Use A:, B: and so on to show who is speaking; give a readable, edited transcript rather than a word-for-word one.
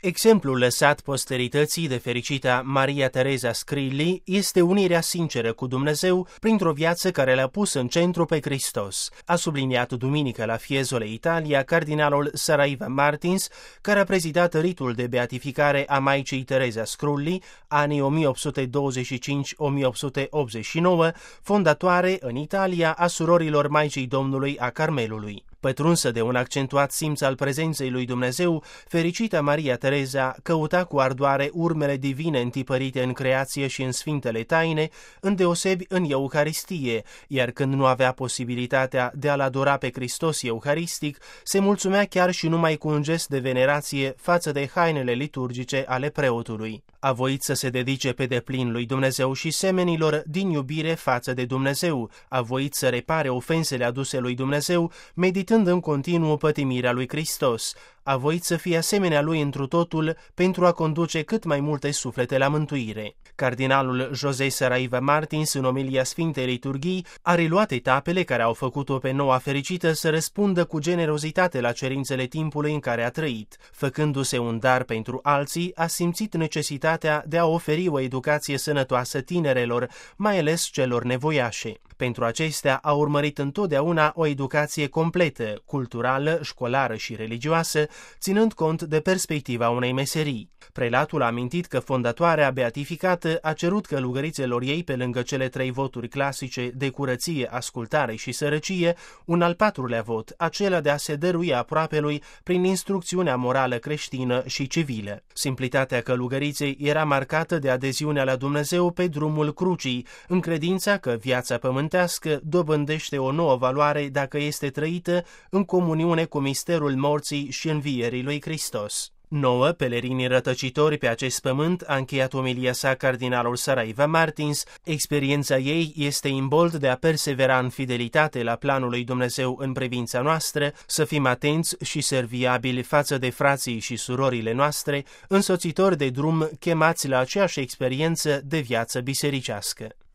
A: Exemplul lăsat posterității de fericita Maria Teresa Scrilli este unirea sinceră cu Dumnezeu printr-o viață care l-a pus în centru pe Hristos, a subliniat duminică la Fiesole, Italia, cardinalul Saraiva Martins, care a prezidat ritul de beatificare a Maicii Teresa Scrilli, anii 1825-1889, fondatoare în Italia a surorilor Maicii Domnului a Carmelului. Pătrunsă de un accentuat simț al prezenței lui Dumnezeu, fericita Maria Teresa căuta cu ardoare urmele divine întipărite în creație și în sfintele taine, îndeosebi în Euharistie, iar când nu avea posibilitatea de a-L adora pe Hristos euharistic, se mulțumea chiar și numai cu un gest de venerație față de hainele liturgice ale preotului. A voit să se dedice pe deplin lui Dumnezeu și semenilor din iubire față de Dumnezeu, a voit să repare ofensele aduse lui Dumnezeu, meditând în continuu pătimirea lui Hristos, a voit să fie asemenea lui întru totul pentru a conduce cât mai multe suflete la mântuire. Cardinalul José Saraiva Martins, în omilia Sfintei Liturghii, a reluat etapele care au făcut-o pe noua fericită să răspundă cu generozitate la cerințele timpului în care a trăit. Făcându-se un dar pentru alții, a simțit necesitatea de a oferi o educație sănătoasă tinerelor, mai ales celor nevoiașe. Pentru acestea a urmărit întotdeauna o educație completă, culturală, școlară și religioasă, ținând cont de perspectiva unei meserii. Prelatul a amintit că fondatoarea beatificată a cerut călugărițelor ei, pe lângă cele 3 voturi clasice de curăție, ascultare și sărăcie, un al 4-lea vot, acela de a se dărui aproapelui prin instrucțiunea morală creștină și civilă. Simplitatea călugăriței era marcată de adeziunea la Dumnezeu pe drumul crucii, în credința că viața pământească dobândește o nouă valoare dacă este trăită în comuniune cu misterul morții și învierii lui Hristos. 9 pelerini rătăcitori pe acest pământ, a încheiat omilia sa cardinalul Saraiva Martins. Experiența ei este imbold de a persevera în fidelitate la planul lui Dumnezeu în privința noastră, să fim atenți și serviabili față de frații și surorile noastre, însoțitori de drum chemați la aceeași experiență de viață bisericească.